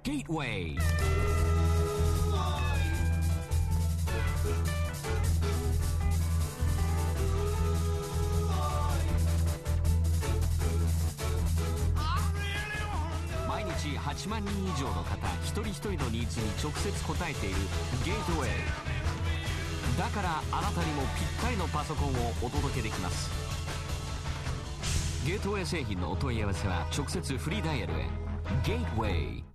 Gateway。毎日8万人以上の方一人一人のニーズに直接応えている Gateway。 だからあなたにもぴったりのパソコンをお届けできます。ゲートウェイ製品のお問い合わせは直接フリーダイヤルへ。 Gateway